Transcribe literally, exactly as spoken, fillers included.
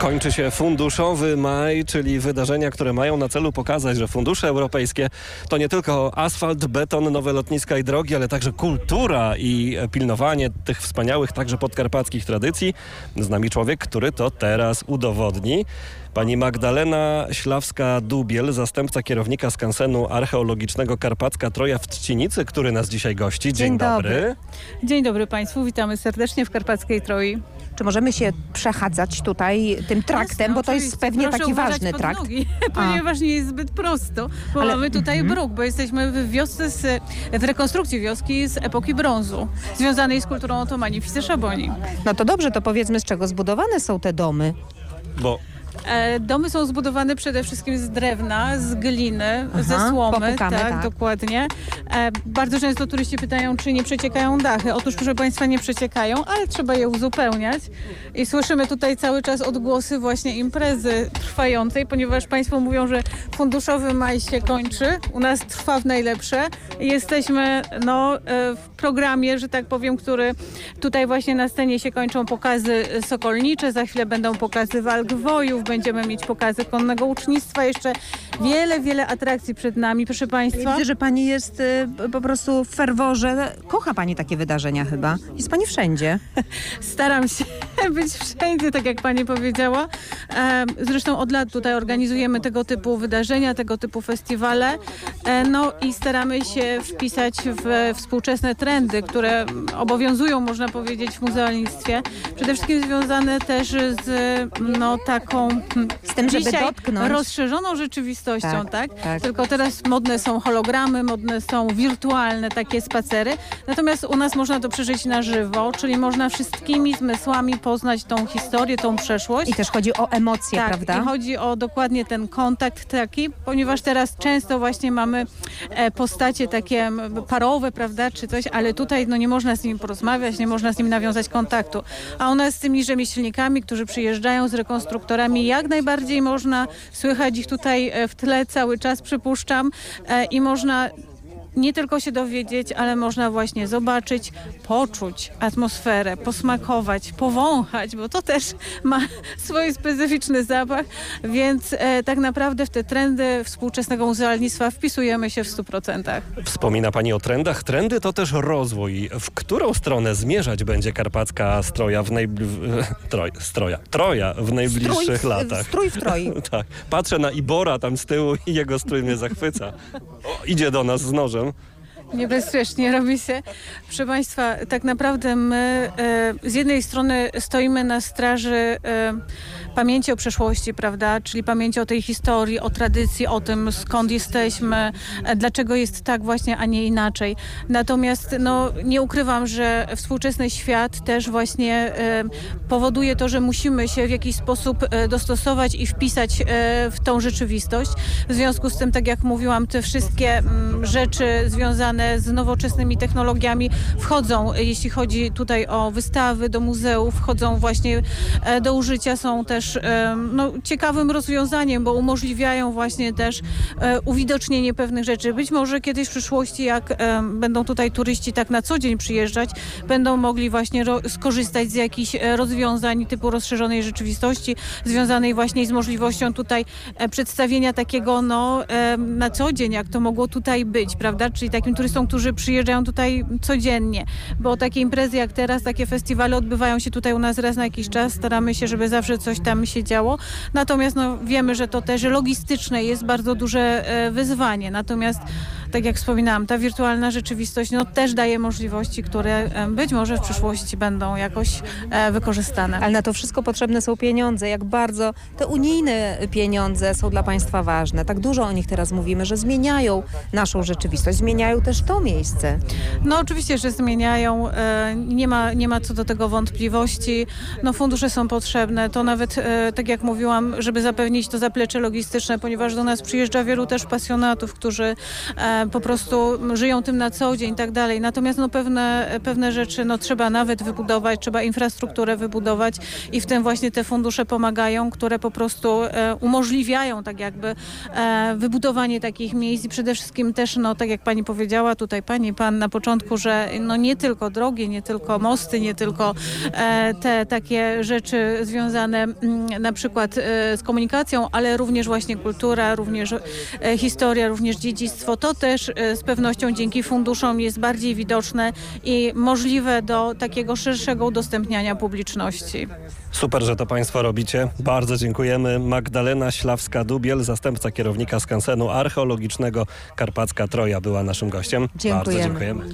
Kończy się Funduszowy Maj, czyli wydarzenia, które mają na celu pokazać, że fundusze europejskie to nie tylko asfalt, beton, nowe lotniska i drogi, ale także kultura i pilnowanie tych wspaniałych, także podkarpackich tradycji. Z nami człowiek, który to teraz udowodni. Pani Magdalena Ślawska-Dubiel, zastępca kierownika skansenu archeologicznego Karpacka Troja w Trzcinicy, który nas dzisiaj gości. Dzień, Dzień dobry. dobry. Dzień dobry Państwu, witamy serdecznie w Karpackiej Troi. Czy możemy się przechadzać tutaj tym traktem, Jasne, bo to jest oczywiście. pewnie Proszę taki uważać ważny pod trakt. Nogi, ponieważ nie jest zbyt prosto, bo Ale- mamy tutaj Mhm. bruk, bo jesteśmy w wiosce, z, w rekonstrukcji wioski z epoki brązu, związanej z kulturą otomani w Fisze-Szaboni. No to dobrze, to powiedzmy, z czego zbudowane są te domy. Bo E, domy są zbudowane przede wszystkim z drewna, z gliny, Aha, ze słomy. popukamy, tak, tak. dokładnie. E, bardzo często turyści pytają, czy nie przeciekają dachy. Otóż, proszę Państwa, nie przeciekają, ale trzeba je uzupełniać. I słyszymy tutaj cały czas odgłosy właśnie imprezy trwającej, ponieważ Państwo mówią, że Funduszowy Maj się kończy. U nas trwa w najlepsze. I jesteśmy no, e, w programie, że tak powiem, który tutaj właśnie na scenie się kończą pokazy sokolnicze. Za chwilę będą pokazy walk wojów. Będziemy mieć pokazy konnego łucznictwa, jeszcze wiele, wiele atrakcji przed nami, proszę Państwa. Widzę, że pani jest y, po prostu w ferworze. Kocha pani takie wydarzenia chyba. Jest pani wszędzie. Staram się być wszędzie, tak jak Pani powiedziała. E, Zresztą od lat tutaj organizujemy tego typu wydarzenia, tego typu festiwale. E, No i staramy się wpisać w współczesne trendy, które obowiązują, można powiedzieć, w muzealnictwie. Przede wszystkim związane też z no, taką hmm, Z tym, żeby dzisiaj dotknąć. rozszerzoną rzeczywistością, tak? Tak, tak. Tylko teraz modne są hologramy, modne są wirtualne takie spacery. Natomiast u nas można to przeżyć na żywo, czyli można wszystkimi zmysłami poznać tą historię, tą przeszłość. I też chodzi o emocje, Tak, prawda? i chodzi o dokładnie ten kontakt taki, ponieważ teraz często właśnie mamy e, postacie takie m, parowe, prawda, czy coś, ale tutaj no, nie można z nimi porozmawiać, nie można z nimi nawiązać kontaktu. A u nas z tymi rzemieślnikami, którzy przyjeżdżają, z rekonstruktorami, jak najbardziej można słychać ich tutaj e, w tle cały czas, przypuszczam, e, i można nie tylko się dowiedzieć, ale można właśnie zobaczyć, poczuć atmosferę, posmakować, powąchać, bo to też ma swój specyficzny zapach, więc e, tak naprawdę w te trendy współczesnego muzealnictwa wpisujemy się w stu procentach. wspomina Pani o trendach. Trendy to też rozwój. W którą stronę zmierzać będzie karpacka stroja w najbli... Troj... stroja. Troja w najbliższych Strój, latach? Strój w troi. Tak. Patrzę na Ibora tam z tyłu i jego strój mnie zachwyca. O, idzie do nas z nożem. Niebezpiecznie robi się. Proszę Państwa, tak naprawdę my e, z jednej strony stoimy na straży e, pamięci o przeszłości, prawda, czyli pamięci o tej historii, o tradycji, o tym skąd jesteśmy, e, dlaczego jest tak właśnie, a nie inaczej. Natomiast no, nie ukrywam, że współczesny świat też właśnie e, powoduje to, że musimy się w jakiś sposób e, dostosować i wpisać e, w tą rzeczywistość. W związku z tym, tak jak mówiłam, te wszystkie m, rzeczy związane z nowoczesnymi technologiami wchodzą, jeśli chodzi tutaj o wystawy, do muzeów, wchodzą właśnie e, do użycia, są też e, no, ciekawym rozwiązaniem, bo umożliwiają właśnie też e, uwidocznienie pewnych rzeczy. Być może kiedyś w przyszłości, jak e, będą tutaj turyści tak na co dzień przyjeżdżać, będą mogli właśnie ro- skorzystać z jakichś e, rozwiązań typu rozszerzonej rzeczywistości, związanej właśnie z możliwością tutaj e, przedstawienia takiego no, e, na co dzień, jak to mogło tutaj być, prawda? Czyli takim turystom, którzy przyjeżdżają tutaj codziennie, bo takie imprezy jak teraz, takie festiwale odbywają się tutaj u nas raz na jakiś czas. Staramy się, żeby zawsze coś tam się działo. Natomiast no, wiemy, że to też logistyczne jest bardzo duże e, wyzwanie. Natomiast tak jak wspominałam, ta wirtualna rzeczywistość no, też daje możliwości, które e, być może w przyszłości będą jakoś e, wykorzystane. Ale na to wszystko potrzebne są pieniądze. Jak bardzo te unijne pieniądze są dla państwa ważne. Tak dużo o nich teraz mówimy, że zmieniają naszą rzeczywistość, zmieniają też to miejsce. No oczywiście, że zmieniają. E, nie ma, nie ma co do tego wątpliwości. No fundusze są potrzebne. To nawet, e, tak jak mówiłam, żeby zapewnić to zaplecze logistyczne, ponieważ do nas przyjeżdża wielu też pasjonatów, którzy e, e, po prostu żyją tym na co dzień i tak dalej. Natomiast no, pewne, pewne rzeczy no, trzeba nawet wybudować, trzeba infrastrukturę wybudować i w tym właśnie te fundusze pomagają, które po prostu e, umożliwiają tak jakby e, wybudowanie takich miejsc i przede wszystkim też, no tak jak pani powiedziała tutaj, pani, pan na początku, że no nie tylko drogi, nie tylko mosty, nie tylko e, te takie rzeczy związane m, na przykład e, z komunikacją, ale również właśnie kultura, również e, historia, również dziedzictwo. To też e, z pewnością dzięki funduszom jest bardziej widoczne i możliwe do takiego szerszego udostępniania publiczności. Super, że to państwo robicie. Bardzo dziękujemy. Magdalena Ślawska-Dubiel, zastępca kierownika skansenu archeologicznego Karpacka Troja była naszym gościem. Bardzo Dziękujemy. dziękujemy.